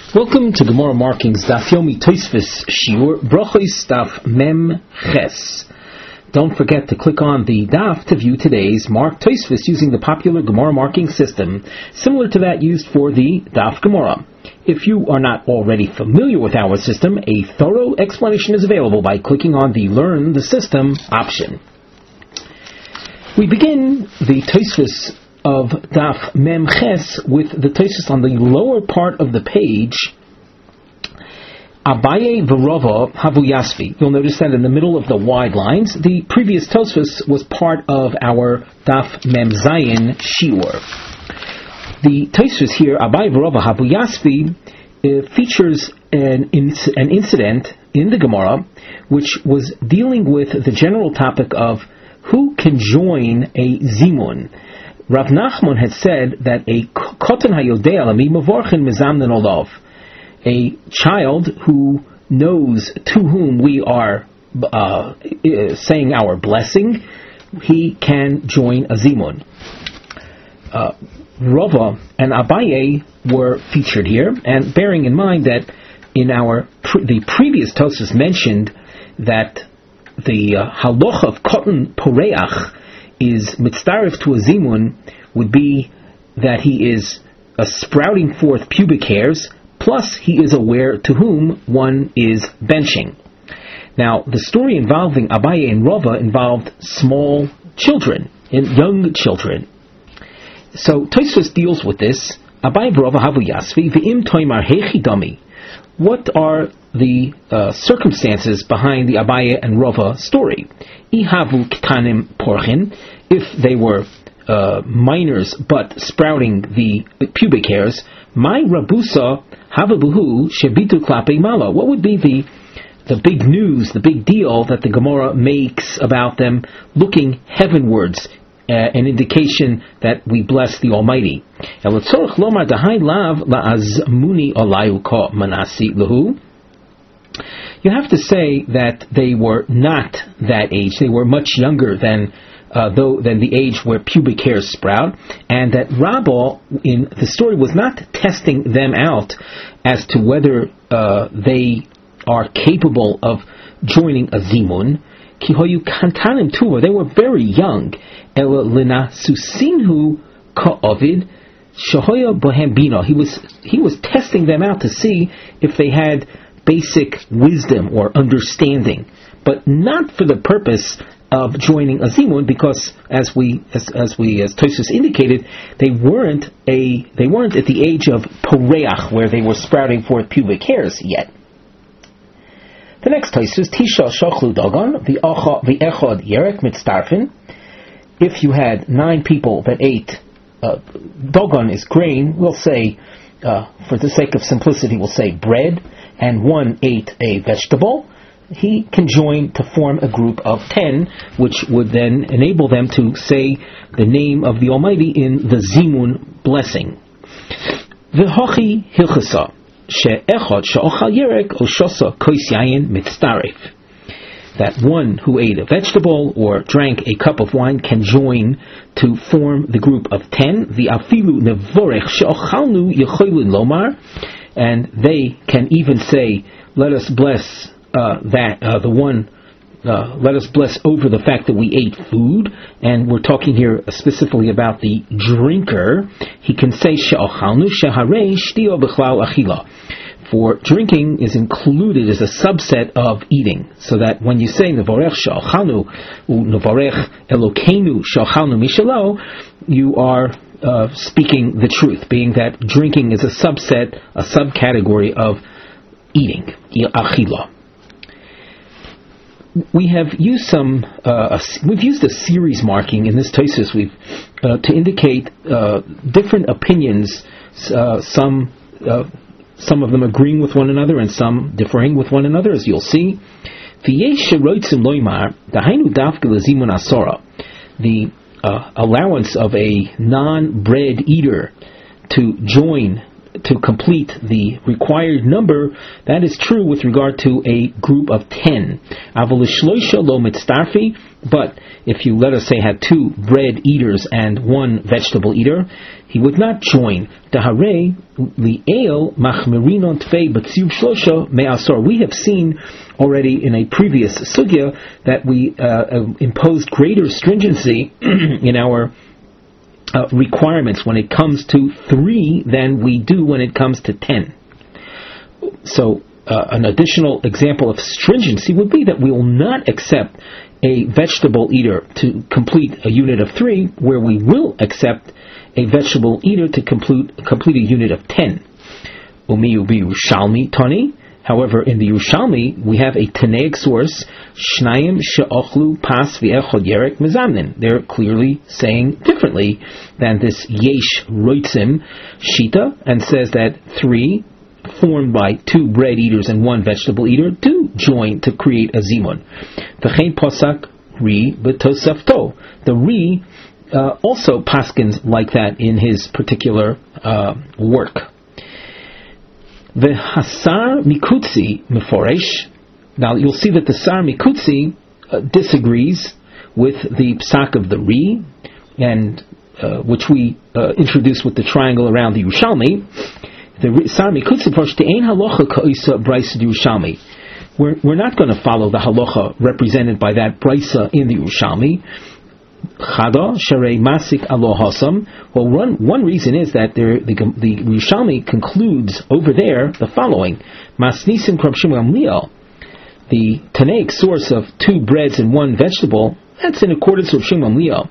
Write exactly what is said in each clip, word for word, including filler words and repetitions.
Welcome to Gemara Markings Daf Yomi Tosfos Shiur Brachos Daf Mem Ches. Don't forget to click on the Daf to view today's Mark Tosfos using the popular Gemara marking system, similar to that used for the Daf Gemara. If you are not already familiar with our system, a thorough explanation is available by clicking on the Learn the System option. We begin the Tosfos of Daf Mem Ches with the Tosfos on the lower part of the page. Abaye v'Rava havu yasvi. You'll notice that in the middle of the wide lines, the previous Tosfos was part of our Daf Mem Zayin Shiur. The Tosfos here, Abaye v'Rava havu yasvi, uh, features an, inc- an incident in the Gemara which was dealing with the general topic of who can join a zimun. Rav Nachman had said that a kotan hayodei alami mavorchin mezamnen olav, a child who knows to whom we are uh, saying our blessing, he can join a zimun. Uh, Rava and Abaye were featured here, and bearing in mind that in our pre- the previous Tosfos mentioned that the uh, halacha of kotan poreach is mitzdarif to a zimun would be that he is uh, sprouting forth pubic hairs, plus he is aware to whom one is benching. Now, the story involving Abaye and Rava involved small children, young children. So Tosfos deals with this. Abaye v'Rava havu yasvi v'im toimar hechi dami. What are the uh, circumstances behind the Abaye and Rava story? Ihavu ktanim porchin, if they were uh, minors but sprouting the pubic hairs, my rabusa havabuhu shebitu klape mala. What would be the the big news, the big deal that the Gemara makes about them looking heavenwards, uh, an indication that we bless the Almighty? You have to say that they were not that age. They were much younger than uh, though than the age where pubic hairs sprout, and that Rabbah in the story was not testing them out as to whether uh, they are capable of joining a zimun. Kihoyu kantanim tuva. They were very young. Ela lina susinhu ka'ovid shahoya bohem bina. He was he was testing them out to see if they had basic wisdom or understanding, but not for the purpose of joining a zimun, because as we as, as we as Tosfos indicated, they weren't a they weren't at the age of poreach where they were sprouting forth pubic hairs yet. The next Tosfos, Tisha shachlu dagan v'echad yerek mitzdarfin. If you had nine people that ate uh, dagan is grain, we'll say uh, for the sake of simplicity, we'll say bread, and one ate a vegetable, he can join to form a group of ten, which would then enable them to say the name of the Almighty in the zimun blessing. V'hochi hilchasa she'echad she'ochal yerek oshosa kois yayin mitzdarif. That one who ate a vegetable or drank a cup of wine can join to form the group of ten. The afilu nevorech she'ochalnu yechoylin lomar, and they can even say, let us bless uh, that uh, the one uh, let us bless over the fact that we ate food. And we're talking here specifically about the drinker. He can say she'ochalnu sheharei shtio b'chlal achila, for drinking is included as a subset of eating, so that when you say nevarech she'ochalnu u nevarech elokeinu she'ochalnu mishalo, you are Uh, speaking the truth, being that drinking is a subset, a subcategory of eating, achila. We have used some, uh, a, we've used a series marking in this Tosfos we've uh, to indicate uh, different opinions, uh, some uh, some of them agreeing with one another and some differing with one another, as you'll see. The Uh, allowance of a non-bread eater to join to complete the required number. That is true with regard to a group of ten. But if you, let us say, had two bread eaters and one vegetable eater, he would not join. We have seen already in a previous sugya that we uh, imposed greater stringency in our uh, requirements when it comes to three than we do when it comes to ten. So uh, an additional example of stringency would be that we will not accept a vegetable eater to complete a unit of three, where we will accept a vegetable eater to complete, complete a unit of ten. Umi ubi Yerushalmi tani. However, in the Yerushalmi, we have a Tanaic source, Shnayim she'ochlu pas v'echod yerek mezamnin. They're clearly saying differently than this Yesh Roitzim Shita, and says that three, formed by two bread eaters and one vegetable eater, do join to create a zimun. V'chein posak ri b'tosafto. The ri uh, also paskins like that in his particular uh, work. The Hasar Mikutzi Meforesh. Now you'll see that the Sar Mikutzi uh, disagrees with the psak of the Ri, and uh, which we uh, introduced with the triangle around the Yerushalmi. The Sar Mikutzi Meforesh Te'ein halacha ka'isa brisa Yerushalmi. We're we're not going to follow the halacha represented by that brisa in the Yerushalmi. Chada sharei masik alohasam. Well, one one reason is that there, the the Yerushalmi concludes over there the following: Masnisim Rav Shimon Gamliel, the Tanaic source of two breads and one vegetable. That's in accordance with Shimon Gamliel.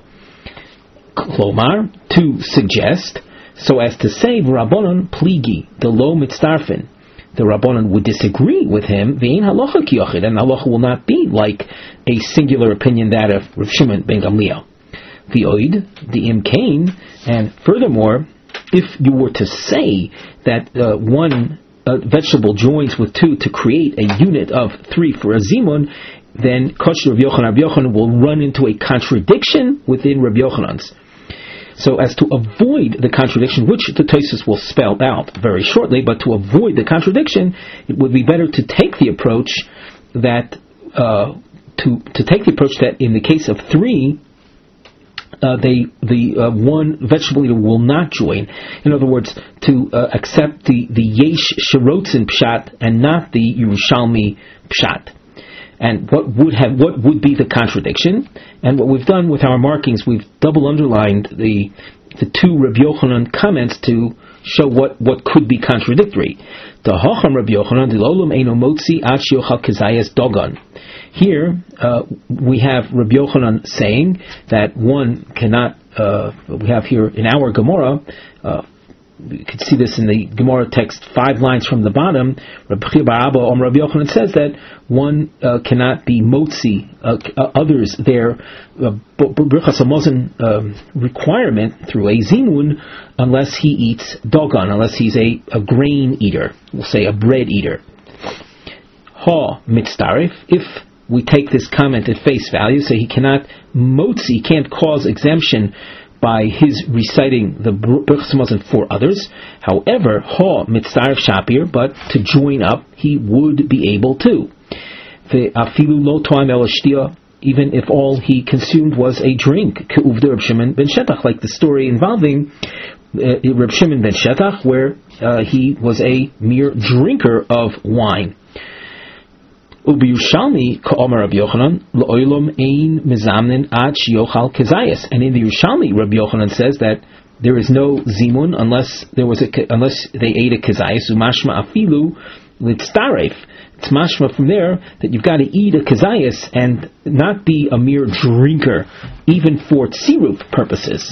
Klomar, to suggest, so as to say, Rabbanon pligi the lo mitzdarfin. The Rabbanon would disagree with him, ve'in halacha kiyochid, and halacha will not be like a singular opinion, that of Rav Shimon ben Gamliel. V'oid, the imkain, and furthermore, if you were to say that uh, one uh, vegetable joins with two to create a unit of three for a zimun, then Kosher Rav Yochanan, Rav Yochanan will run into a contradiction within Rav Yochanan's. So as to avoid the contradiction, which the Tosfos will spell out very shortly, but to avoid the contradiction, it would be better to take the approach that uh, to to take the approach that in the case of three, uh, they the uh, one vegetable eater will not join. In other words, to uh, accept the the Yesh Sherotzin pshat and not the Yerushalmi pshat. And what would have what would be the contradiction? And what we've done with our markings, we've double underlined the the two Rabbi Yochanan comments to show what, what could be contradictory. The Hacham Rabbi Yochanan Dilolam Eino Motzi Ach Yochal Kezayas Dogon. Here uh, we have Rabbi Yochanan saying that one cannot. Uh, we have here in our Gemara. Uh, You can see this in the Gemara text, five lines from the bottom. Rabbi Chia bar Abba Om Rabbi Yochanan says that one uh, cannot be motzi uh, uh, others their uh, Birchas Hamazon um, requirement through a zimun unless he eats dogon, unless he's a, a grain eater, we'll say a bread eater. Ha mitzdarif. If we take this comment at face value, so he cannot motzi, can't cause exemption by his reciting the Birchas Hamazon for others. However, ha mitzaref shapir, but to join up, he would be able to. The afilu lo toam el shtia, even if all he consumed was a drink, ke'uvda Reb Shimon ben Shetach, like the story involving uh, Reb Shimon ben Shetach, where uh, he was a mere drinker of wine. Ubi Yerushalmi ka'omer Rabbi Yochanan lo'olam ein mezamnin ad sheyochal kezayis. And in the Yerushalmi, Rabbi Yochanan says that there is no zimun unless there was a unless they ate a kezayis. Umashma afilu litztaref. It's mashma from there that you've got to eat a kezayis and not be a mere drinker, even for tziruf purposes.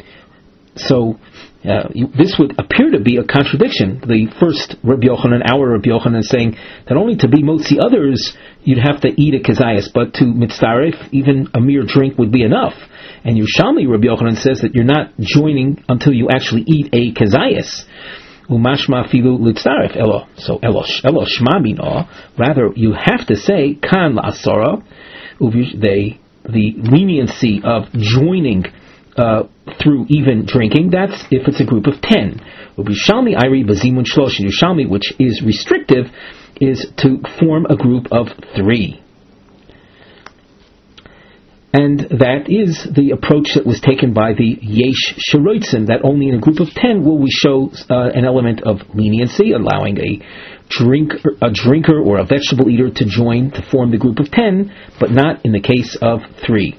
So uh, you, this would appear to be a contradiction. The first Rabbi Yochanan, our Rabbi Yochanan, is saying that only to be motzi others you'd have to eat a kezayis, but to mitzaref even a mere drink would be enough. And Yerushalmi Rabbi Yochanan says that you're not joining until you actually eat a kezayis. Umashma filu litzaref elo. So elosh elo shma bino. Rather, you have to say kan la'asara. The the leniency of joining Uh, uh, through even drinking, that's if it's a group of ten. Ubishalmi Iri Bazimun Shlosh, Yerushalmi, which is restrictive, is to form a group of three. And that is the approach that was taken by the Yesh Sheroitzin, that only in a group of ten will we show uh, an element of leniency, allowing a drink, a drinker or a vegetable eater to join to form the group of ten, but not in the case of three.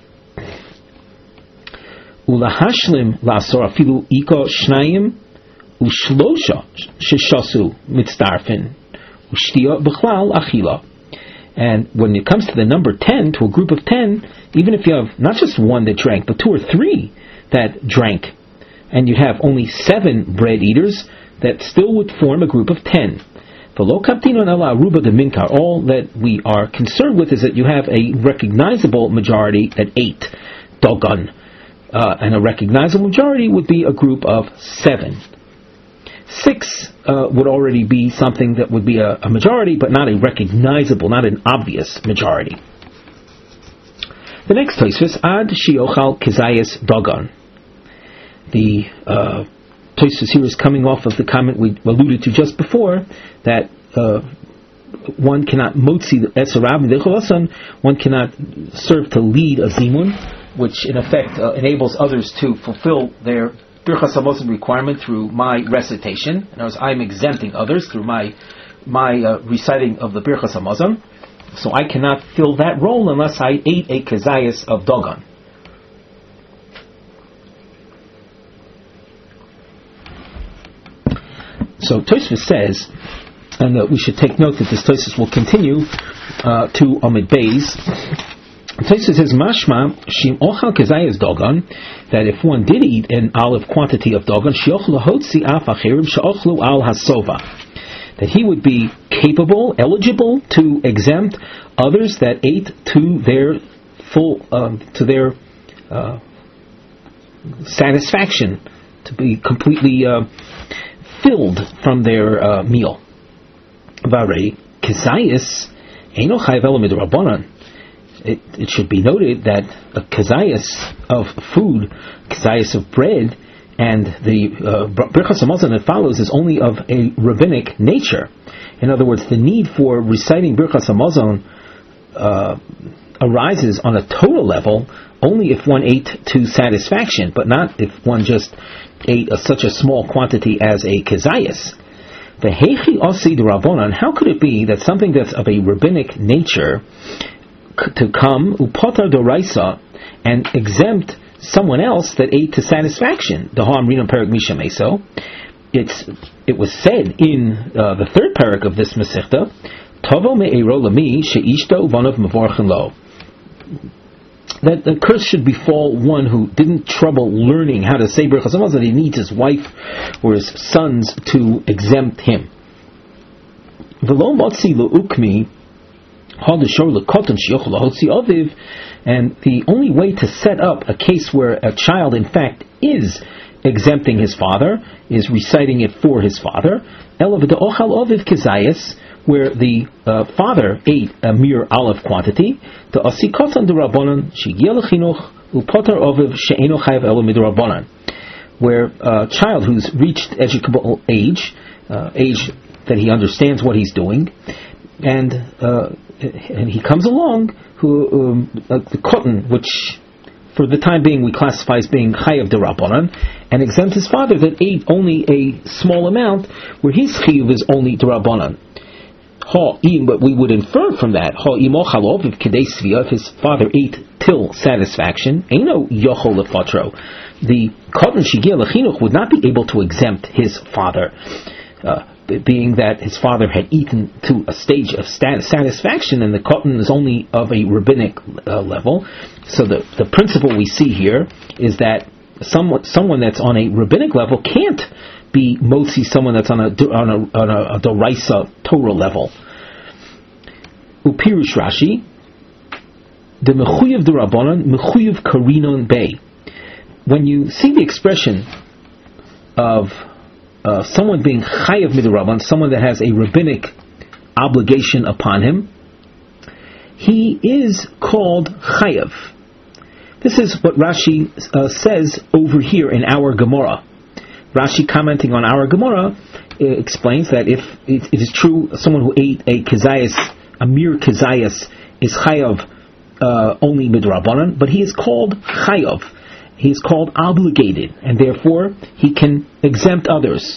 Ulahashlim lasor afilu iko shnayim ushlosha sheshasu mitzdarfin ushtia b'chlal achila. And when it comes to the number ten, to a group of ten, even if you have not just one that drank, but two or three that drank, and you have only seven bread eaters, that still would form a group of ten. All that we are concerned with is that you have a recognizable majority at eight, dogon, uh, and a recognizable majority would be a group of seven. Six uh, would already be something that would be a, a majority, but not a recognizable, not an obvious majority. The next Tosfos, ad shiochal kezayis dogon. The uh, Tosfos here is coming off of the comment we alluded to just before, that uh, one cannot motzi the esarav midecholasan, one cannot serve to lead a zimun, which in effect uh, enables others to fulfill their Birchas Hamazon requirement through my recitation. In other words, I'm exempting others through my my uh, reciting of the Birchas Hamazon. So I cannot fill that role unless I ate a kezayis of dogon. So Tosfos says, and uh, we should take note that this Tosfos will continue uh, to Amid Beis. Tosfos says, Mashma shim ochal kezayis dogon, that if one did eat an olive quantity of dogon, shiochlu hotzi af achirim sheochlu al hasova, that he would be capable, eligible to exempt others that ate to their full, um, to their uh, satisfaction, to be completely uh, filled from their uh, meal. Varei kezayis eino chayav ela midrabanan. It, it should be noted that a kezayis of food, kezayis of bread, and the uh, Birchas Hamazon that follows is only of a rabbinic nature. In other words, the need for reciting Birchas Hamazon uh, arises on a total level only if one ate to satisfaction, but not if one just ate a, such a small quantity as a kezayis. The heichi osi d'Rabbanan, how could it be that something that's of a rabbinic nature to come upotar doraisa and exempt someone else that ate to satisfaction? The Ha'amrinam Perek Misha Meso. It's it was said in uh, the third parak of this Masechta, Tovo me'ero lami she'ishta uvanav mevorchen lo, that the curse should befall one who didn't trouble learning how to say Birchas Hamazon, that he needs his wife or his sons to exempt him. V'lo motzi lo ukmi. And the only way to set up a case where a child in fact is exempting his father is reciting it for his father, where the uh, father ate a mere olive quantity, where a child who's reached educable age, uh, age that he understands what he's doing, and uh, and he comes along, who um, uh, the cotton, which for the time being we classify as being chayav d'Rabbanan, and exempt his father that ate only a small amount, where his chiyuv is only d'Rabbanan. Ha im, but we would infer from that, ha imo chalov, if kedei svia, if his father ate till satisfaction, eino yochol lefatro, the cotton shigia lechinuch would not be able to exempt his father. Uh, being that his father had eaten to a stage of satisfaction, and the cotton is only of a rabbinic uh, level. So the the principle we see here is that someone someone that's on a rabbinic level can't be motzi someone that's on a on a on a, a doraisa Torah level. Upirush Rashi, the mechuyev d'Rabbanan mechuyev karinon bei. When you see the expression of Uh, someone being chayav midrabban, someone that has a rabbinic obligation upon him, he is called chayav. This is what Rashi uh, says over here in our Gemara. Rashi, commenting on our Gemara, uh, explains that if it, it is true, someone who ate a kazayas, a mere kazayas, is chayav uh, only midrabanan, but he is called chayav. He is called obligated, and therefore he can exempt others.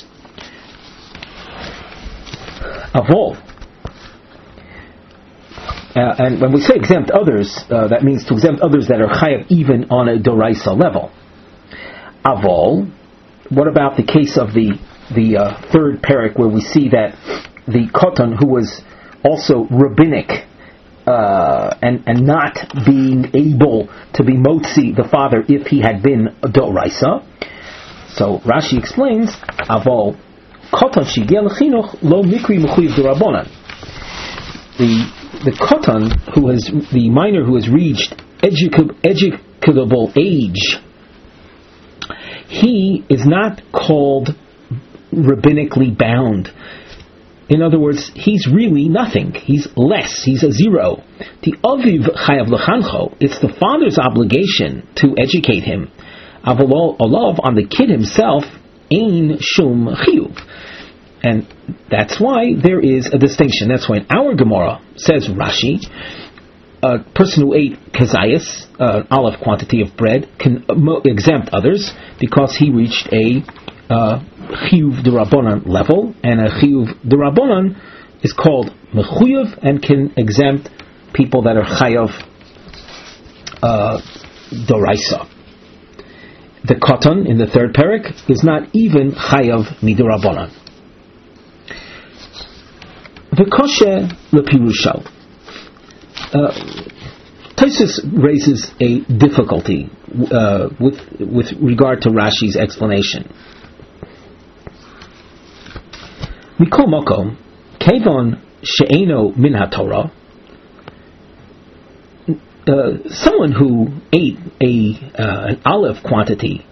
Avol. Uh, and when we say exempt others, uh, that means to exempt others that are chayav even on a doraisa level. Avol. What about the case of the the uh, third parak, where we see that the koton, who was also rabbinic uh, and and not being able to be motzi the father if he had been a doraisa? So Rashi explains, avol koton shigel chinuch lo mikri mechuyev d'Rabbanan. The the koton, who has the minor who has reached educa- educable age, he is not called rabbinically bound. In other words, he's really nothing. He's less. He's a zero. The aviv chayav lechancho. It's the father's obligation to educate him. Aval olav, on the kid himself, ein shum chiyuv. And that's why there is a distinction. That's why in our Gemara, says Rashi, a person who ate kazayas, uh, olive quantity of bread, can uh, exempt others because he reached a uh, chiyuv d'Rabbanan level, and a chiyuv d'Rabbanan is called mechuyev and can exempt people that are chayav uh, doraisa. The koton in the third parak is not even chayav mid'Rabbanan. V'koshe lepirushal. Uh, Tosfos raises a difficulty uh, with with regard to Rashi's explanation. Mikol mokom, kevon she'eno min haTorah. Uh, someone who ate a uh, an olive quantity,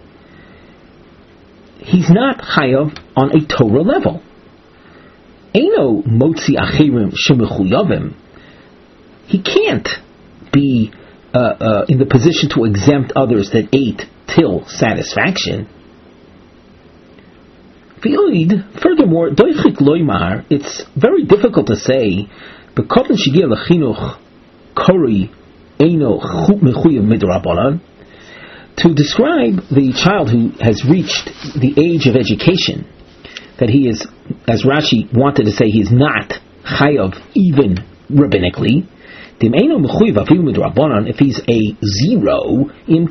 he's not chayav on a Torah level. Eno motzi achirim shemechuyavim. He can't be uh, uh, in the position to exempt others that ate till satisfaction. Furthermore, doichik loymar, it's very difficult to say, bekoten shigir lechinuch kori eno mechuyev midrabanan, to describe the child who has reached the age of education, that he is, as Rashi wanted to say, he is not chayav even rabbinically. If he's a zero,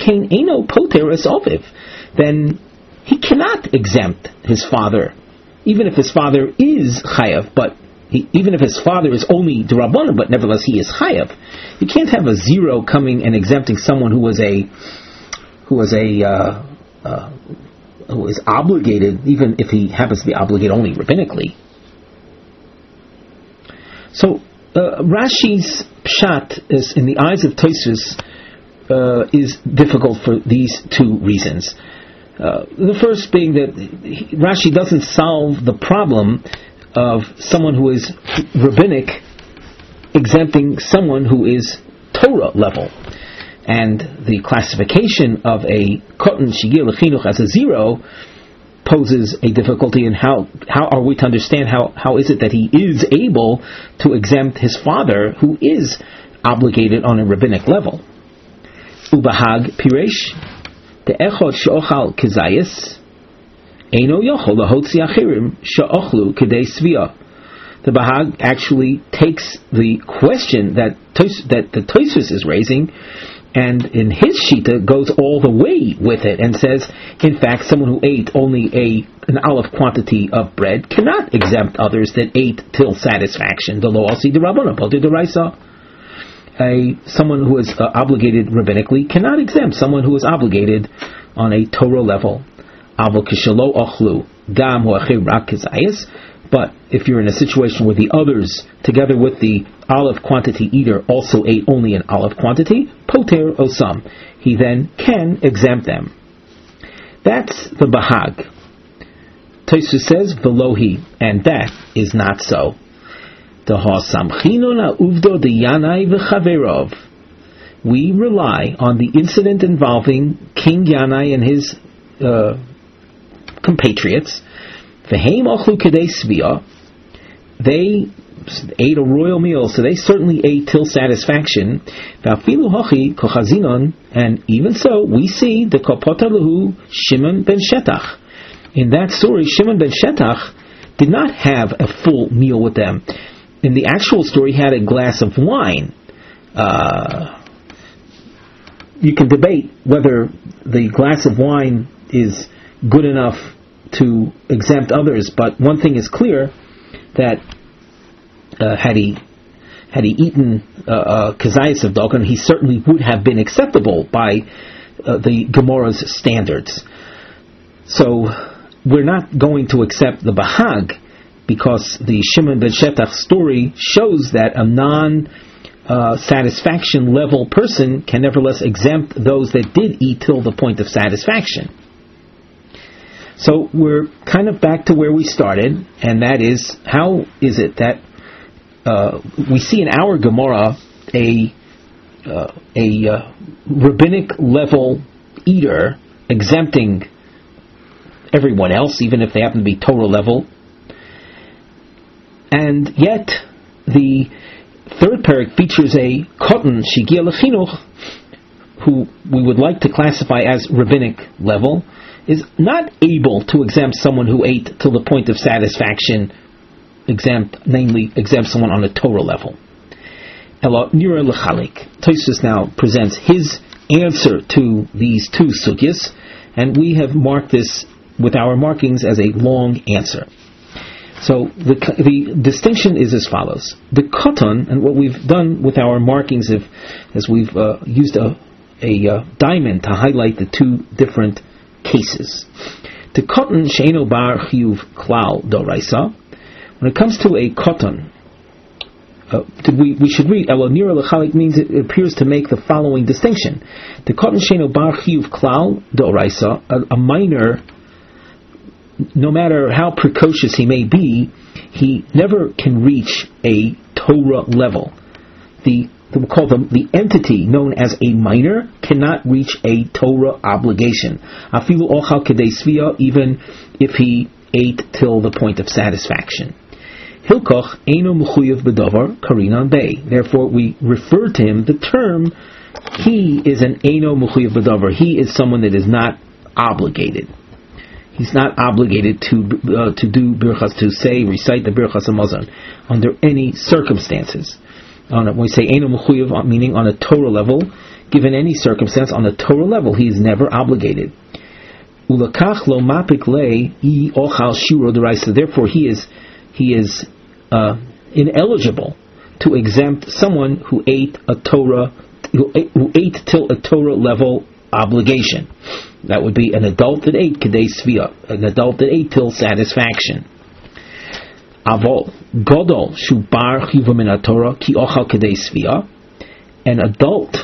then he cannot exempt his father, even if his father is chayav. But he, even if his father is only d'Rabbanan, but nevertheless he is chayav, you can't have a zero coming and exempting someone who was a who was a uh, uh, who is obligated, even if he happens to be obligated only rabbinically. So uh, Rashi's pshat is, in the eyes of Tosfos, uh, is difficult for these two reasons. Uh, the first being that he, Rashi doesn't solve the problem of someone who is rabbinic exempting someone who is Torah level. And the classification of a koton shigir lechinuch as a zero poses a difficulty in how how are we to understand how, how is it that he is able to exempt his father who is obligated on a rabbinic level. Ubahag piresh the echod she'ochal kezayis eino yochol lahotzi achirim she'ochlu kedei svia. The Bahag actually takes the question that Tos, that the Tosfos is raising, and in his shita goes all the way with it and says, in fact, someone who ate only a an olive quantity of bread cannot exempt others that ate till satisfaction. The lo asi d'Rabbanan, poter d'Oraisa. A someone who is uh, obligated rabbinically cannot exempt someone who is obligated on a Torah level. Avol kishelo ochlu gam hu achir rak kezayis. But if you're in a situation where the others, together with the olive quantity eater, also ate only an olive quantity, poter osam, he then can exempt them. That's the Bahag. Tosfos says, Velohi, and that is not so. The Hasamchino na uvdo de yanai v'chaverov. we rely on the incident involving King Yanai and his uh, compatriots. V'heim ochlu kedei svia. They ate a royal meal, so they certainly ate till satisfaction. V'afilu hachi kochazinon, and even so, we see the kopota lehu Shimon ben Shetach. In that story, Shimon ben Shetach did not have a full meal with them. In the actual story, he had a glass of wine. Uh, you can debate whether the glass of wine is good enough to exempt others, but one thing is clear, that uh, had he had he eaten uh, kazayas of Dagon, he certainly would have been acceptable by uh, the Gemara's standards. So we're not going to accept the Bahag, because the Shimon ben Shetach story shows that a non uh, satisfaction level person can nevertheless exempt those that did eat till the point of satisfaction. So we're kind of back to where we started, and that is, how is it that uh, we see in our Gemara a uh, a uh, rabbinic level eater exempting everyone else, even if they happen to be Torah level, and yet the third parak features a Kotan Shigia Lechinuch, who we would like to classify as rabbinic level, is not able to exempt someone who ate till the point of satisfaction, exempt, namely exempt someone on a Torah level. Ela Nira L'chalik. Tosfos now presents his answer to these two sugyas, and we have marked this with our markings as a long answer. So the the distinction is as follows: the Kotan, and what we've done with our markings, if, as we've uh, used a a uh, diamond to highlight the two different cases. The Kotan she'eno bar chiyuv klal doraisa. When it comes to a Kotan, uh, we we should read Ela Nira L'chalik means it appears to make the following distinction: the Kotan she'eno bar chiyuv klal doraisa, a, a minor, no matter how precocious he may be, he never can reach a Torah level. The we'll call them the entity known as a minor cannot reach a Torah obligation. Afilu ochal kedei svia, even if he ate till the point of satisfaction. Hilkoch eino mechuyev bedavar karinan bei. Therefore, we refer to him the term he is an eino mechuyev bedavar. He is someone that is not obligated. He's not obligated to uh, to do birchas, to say, recite the birchas hamazon under any circumstances. On a, when we say eino mechuyev, meaning on a Torah level, given any circumstance, on a Torah level, he is never obligated. Ulakach lo mapik le I ochal shuro deraisa. Therefore, he is he is uh, ineligible to exempt someone who ate a Torah who ate, who ate till a Torah level obligation. That would be an adult that ate kedei svia, an adult that ate till satisfaction. Avol godol shu bar chiyuv min Torah ki ochal kedei svia. An adult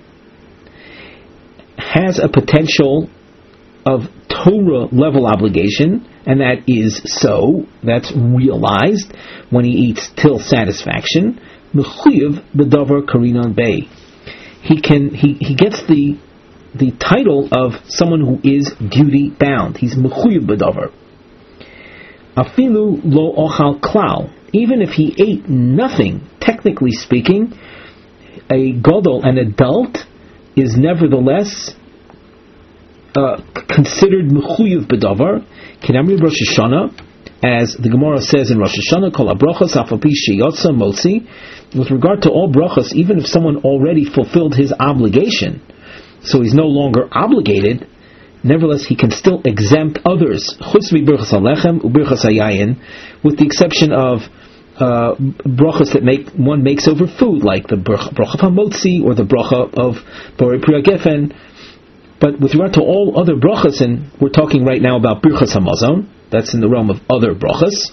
has a potential of Torah level obligation, and that is so. That's realized when he eats till satisfaction. Mechuyev b'davar karinan bei. He can he he gets the the title of someone who is duty bound. He's mechuyev b'davar. Afilu lo ochal klal. Even if he ate nothing, technically speaking, a gadol, an adult, is nevertheless uh, considered mechuyev b'davar. Kinamri Rosh Hashanah, as the Gemara says in Rosh Hashanah, kol habrachos af al pi sheyotza motzi. With regard to all brachos, even if someone already fulfilled his obligation, so he's no longer obligated, nevertheless he can still exempt others, chutz birchas halechem ubirchas hayayin, with the exception of uh, brachas that make one makes over food, like the bracha of hamotzi or the bracha of borei pri hagefen. But with regard to all other brachas, and we're talking right now about birchas hamazon, that's in the realm of other brachas,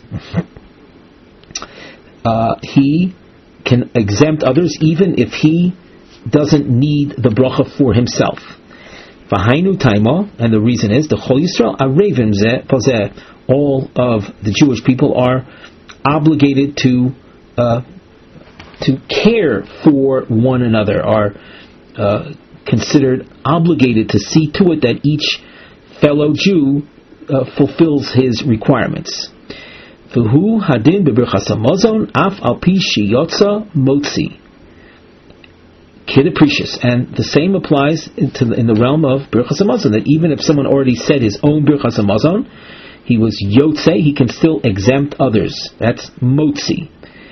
uh, he can exempt others even if he doesn't need the bracha for himself. V'hainu taima, and the reason is the Chol Yisrael arevim zeh pozeh. All of the Jewish people are obligated to uh, to care for one another, are uh, considered obligated to see to it that each fellow Jew uh, fulfills his requirements. V'hu hadin b'birchas hamazon af al pi sheyotza motzi kidduprecious, and the same applies to the, in the realm of birchas hamazon, that even if someone already said his own birchas hamazon, he was yotze, he can still exempt others. That's motzi.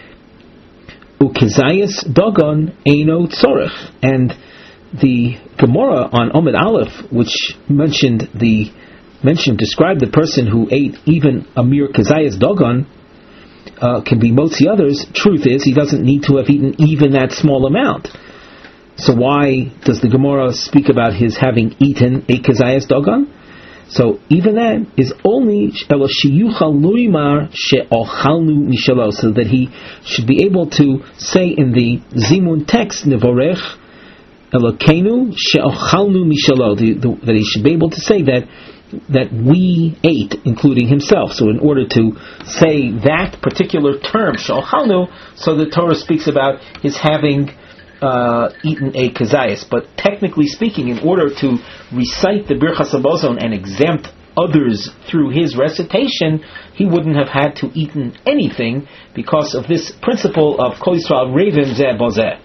Ukizayas dagon eino tzorech, and the Gemara on Omid Aleph, which mentioned the mentioned described the person who ate even a mere kizayas dagon, uh, can be motzi others. Truth is, he doesn't need to have eaten even that small amount. So why does the Gemara speak about his having eaten a kizayas dagon? So even that is only elo sheyuchal luimar she'ochalnu mishalo, so that he should be able to say in the Zimun text, Nevorech Elokeinu she'ochalnu mishalo, that he should be able to say that that we ate, including himself. So in order to say that particular term, she'ochalnu, so the Torah speaks about his having Uh, eaten a kazayas, but technically speaking, in order to recite the birchas hamazon and exempt others through his recitation, he wouldn't have had to eaten anything because of this principle of Kol Yisrael Revim Zeh Bozeh.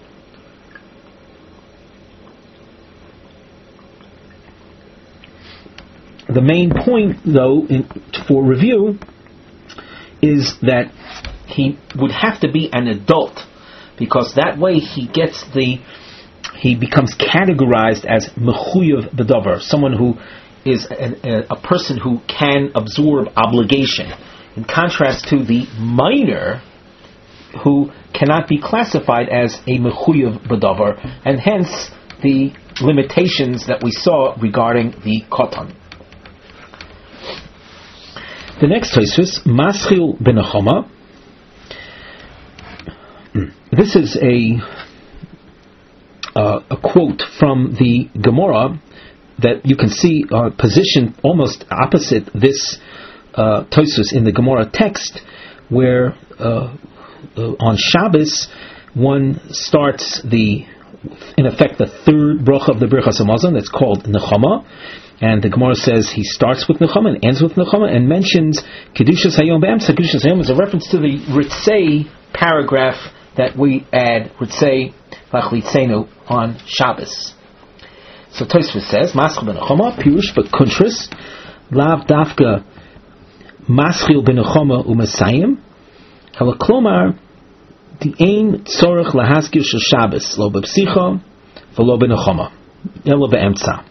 The main point, though, in, for review, is that he would have to be an adult, because that way he gets the, he becomes categorized as mechuyev b'davar, someone who is a, a, a person who can absorb obligation, in contrast to the minor who cannot be classified as a mechuyev b'davar, and hence the limitations that we saw regarding the kotan. The next Tosfos, Maschil ben Nechama. This is a uh, a quote from the Gemara that you can see uh, positioned almost opposite this uh, Tosfos in the Gemara text, where uh, uh, on Shabbos one starts the, in effect, the third bracha of the Birchas Hamazon, that's called Nechama, and the Gemara says he starts with Nechama and ends with Nechama, and mentions Kedushas Hayom B'Emsa. Kedushas Hayom is a reference to the Ritzei paragraph that we add Ritzei Vachlitzenu on Shabbos. So Tosfos says, Maschil ben Nechama, Pirush B'Kuntris, Lav Dafka Maschil ben Nechama U'Mesayim, Ela Klomar, the aim Tzorech Lahaskir Shel Shabbos, Lo B'Psicha, V'Lo ben Nechama, Ela B'Emtza.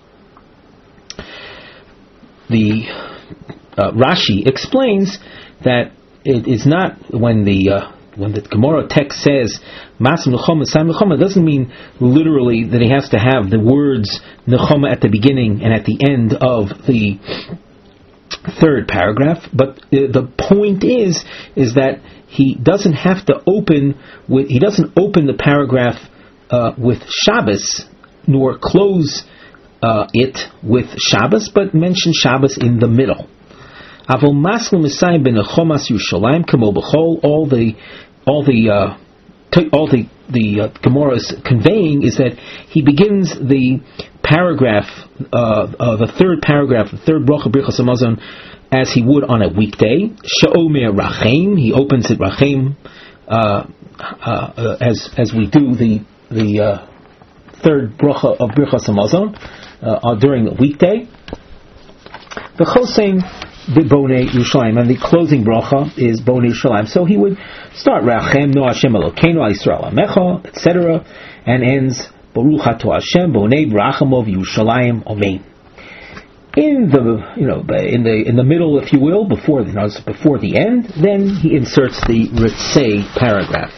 The uh, Rashi explains that it is not when the uh, when the Gemara text says Masim Nechama, Sam Nechama, it doesn't mean literally that he has to have the words Nechama at the beginning and at the end of the third paragraph. But uh, the point is is that he doesn't have to open with he doesn't open the paragraph uh, with Shabbos nor close uh, it with Shabbos, but mention Shabbos in the middle. Avol Maslum Messiah ben Nechomas Yerushalayim Kamo B'chol. All the all the uh, t- all the the uh, Gemara is conveying is that he begins the paragraph, uh, uh, the third paragraph, the third bracha Birchas Hamazon, as he would on a weekday. She'omer Rachem, he opens it Rachem, uh, uh, as as we do the the uh, third bracha of Birchas Hamazon uh, during the weekday. The Chosein Bonei Yerushalayim, and the closing bracha is Bonei Yerushalayim. So he would start Rachem No Hashem Elokeinu Al Yisrael Amecha, et cetera, and ends Baruch Ato Hashem Bonei Rachamov Yerushalayim Amen. In the you know in the in the middle, if you will, before the you know, before the end, then he inserts the Ritzei paragraph.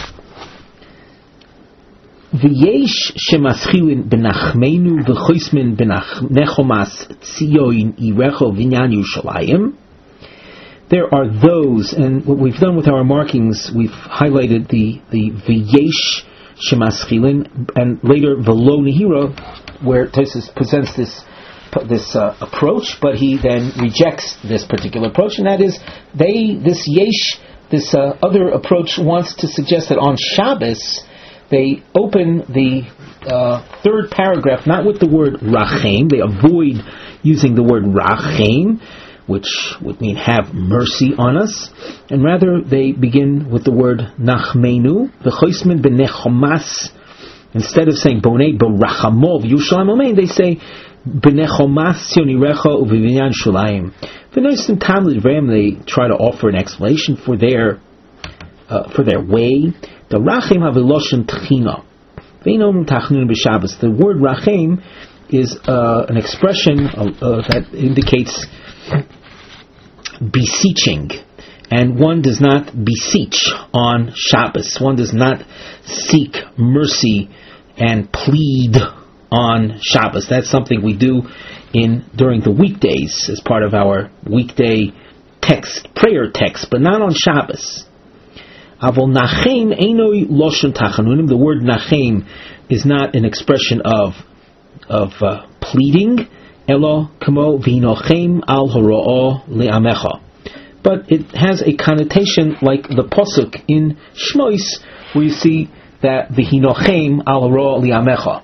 V'yesh shemaschilin benachmeinu v'choismin benechomas tzion irecho v'inyan Yerushalayim. There are those, and what we've done with our markings, we've highlighted the the v'yesh shemaschilin, and later v'lo nehira, where Tosfos presents this this uh, approach, but he then rejects this particular approach, and that is they this yesh this uh, other approach wants to suggest that on Shabbos they open the uh, third paragraph not with the word rachem. They avoid using the word rachem, which would mean have mercy on us, and rather they begin with the word nachmenu, v'choismen b'nechomas. Instead of saying bonei b'rachamov Yerushalayim Amen, they say b'nechomas yonirecha u'v'vinyan shulayim. V'noistim tam l'dvrayim, they try to offer an explanation for their uh, for their way. The rachem haviloshen tchina. V'einom tachnun b'Shabbos. The word rachem is uh, an expression uh, uh, that indicates beseeching, and one does not beseech on Shabbos. One does not seek mercy and plead on Shabbos. That's something we do in during the weekdays as part of our weekday text, prayer text, but not on Shabbos. Avol nachem einoi loshon tachanunim. The word nachem is not an expression of of uh, pleading. Elo kamo v'hinochem al horo'o le'amecha. But it has a connotation like the pasuk in Shmois, where you see that v'hinochem al horo'o le'amecha.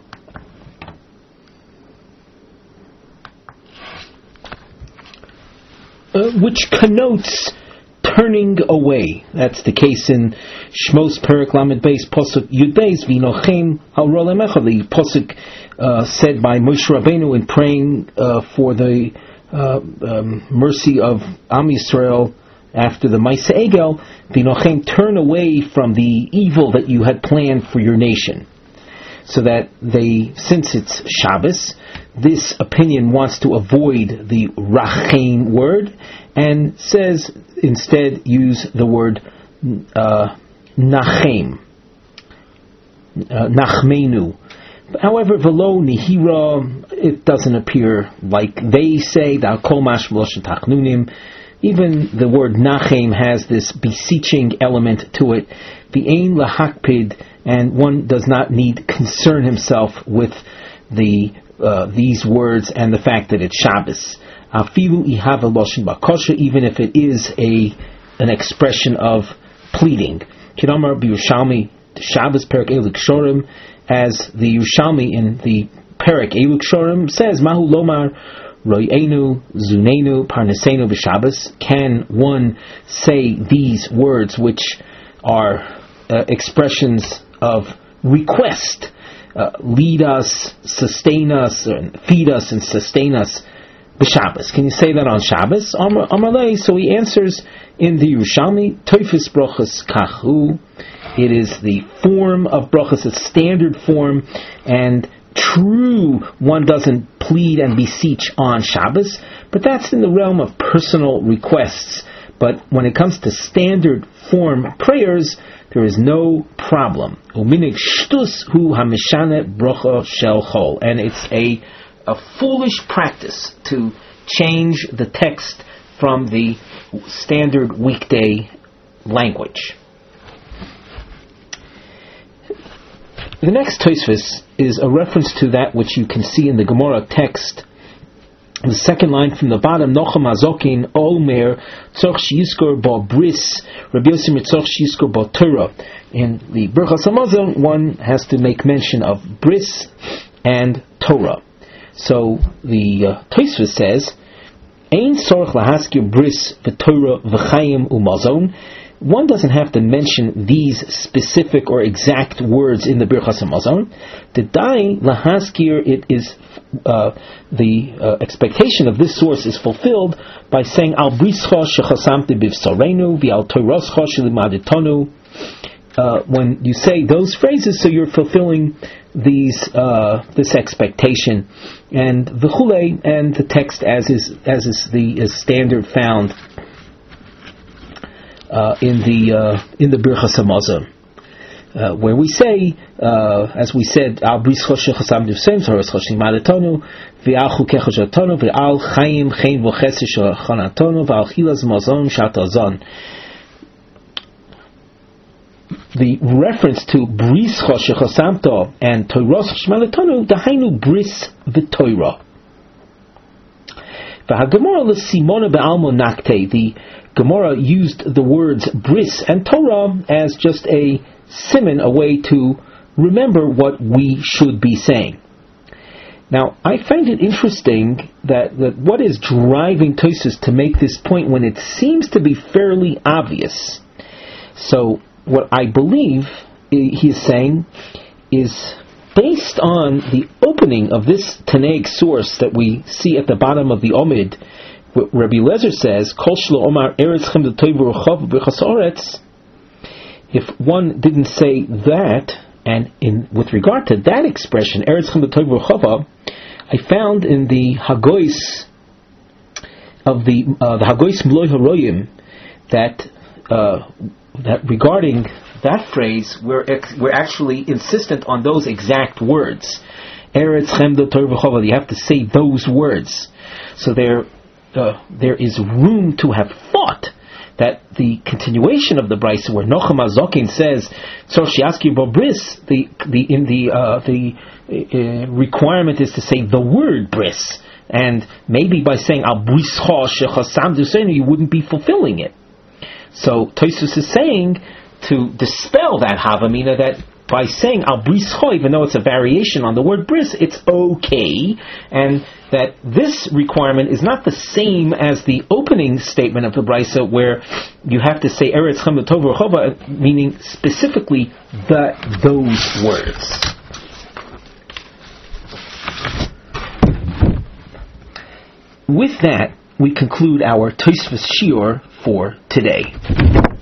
Uh, which connotes turning away. That's the case in Shmos Perek Lamed Beis Pasuk Yud Beis V'hinochem al horo'o le'amecha. The pasuk Uh, said by Moshe Rabbeinu in praying uh, for the uh, um, mercy of Am Yisrael after the Maaseh Egel, V'hinochem, turn away from the evil that you had planned for your nation. So that they, since it's Shabbos, this opinion wants to avoid the rachem word and says instead use the word uh, nachem, uh, nachmenu. However, velo nihira, it doesn't appear like they say. Even the word nachem has this beseeching element to it. The ein lahakpid, and one does not need concern himself with the uh, these words and the fact that it's Shabbos. Afilu ihava loshin bakosha, even if it is a an expression of pleading. Kidamar b'Yerushalmi Shabbos Perek Eilik Shorim. As the Yerushalmi in the Perek Eilik Shorim says, Mahu Lomar Royenu Zunenu Parnesenu b'Shabbos. Can one say these words, which are uh, expressions of request? Uh, lead us, sustain us, and feed us and sustain us b'Shabbos. Can you say that on Shabbos? Amar Amalei. So he answers in the Yerushalmi, Toifis Brochus Kachu. It is the form of brachas, a standard form, and true, one doesn't plead and beseech on Shabbos, but that's in the realm of personal requests. But when it comes to standard form prayers, there is no problem. Uminig shtus hu hamishane bracha shel chol, and it's a a foolish practice to change the text from the standard weekday language. The next Tosfos is a reference to that which you can see in the Gemara text. The second line from the bottom, Nochem Azokin Olmer Tzorch Shiskor Bo Bris Rabbi Yossi Tzorch Shiskor Bo Torah. In the Birchas Hamazon, one has to make mention of Bris and Torah. So the uh, Tosfos says, Ein Tzorch Lahaskir Bris V'Torah V'Chaim Umazon. One doesn't have to mention these specific or exact words in the Birchas Hamazon. The dai lahaskir, it is uh, the uh, expectation of this source is fulfilled by saying Al brischa shechasamte bivsarenu v'al toiroscha shelimaditonu. When you say those phrases, so you're fulfilling these uh, this expectation, and v'chulei, and the text as is as is the as standard found. Uh, in the uh, in the Birchas Hamazon, uh, where we say, uh, as we said, Al brischa shechasam divsem saros chashim maletonu v'al chukecha shatonu v'al chayim chein v'chesed shachanatonu v'al chilas mazon shatazon. The reference to brischa shechasamto and toiros chashim maletonu, dahainu bris v'toira. V'hagemara l'simona be'almo nakte. The Gemara used the words bris and Torah as just a siman, a way to remember what we should be saying. Now, I find it interesting that, that what is driving Tosfos to make this point when it seems to be fairly obvious. So, what I believe he is saying is based on the opening of this Tanaic source that we see at the bottom of the Omid, where Rabbi Lezer says, Kol shelo omar eretz chem d'toiv v'rochav b'chas haaretz. If one didn't say that, and in with regard to that expression, eretz chem d'toiv v'rochav, I found in the Hagois of the uh, the Hagois Mloi Haroyim that uh, that regarding that phrase, we're ex- we're actually insistent on those exact words. Eretz chem d'toiv v'rochav. You have to say those words. So there uh, there is room to have thought that the continuation of the Brisa, where Nochem HaZokin says Tzor Shiaski Bo Bris, the the in the uh, the uh, requirement is to say the word bris, and maybe by saying Al Brischa Shechasam Dusenu you wouldn't be fulfilling it. So Tosfos is saying to dispel that havamina, that by saying Al Brischa, even though it's a variation on the word bris, it's okay, and that this requirement is not the same as the opening statement of the Brisa, where you have to say Eretz Chem D'Tov V'Rechova, meaning specifically the those words. With that, we conclude our Tosfos Shiur for today.